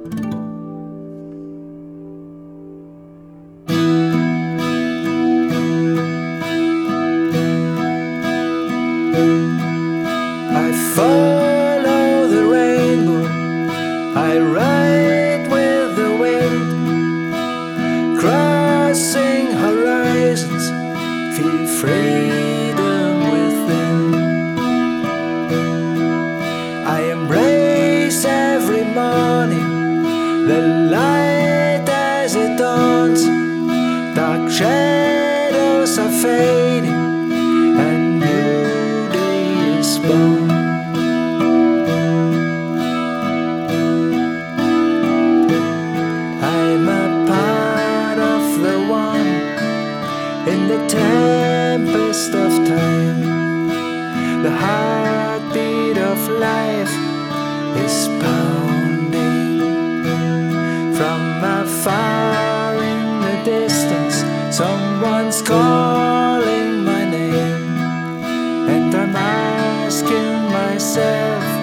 I follow the rainbow, I ride with the wind, crossing horizons, feel freedom within. I embrace every morning, the light as it dawns, dark shadows are fading, and new day is born. I'm a part of the one in the tempest of time. The heartbeat of life is pounding. From afar in the distance, someone's calling my name, and I'm asking myself,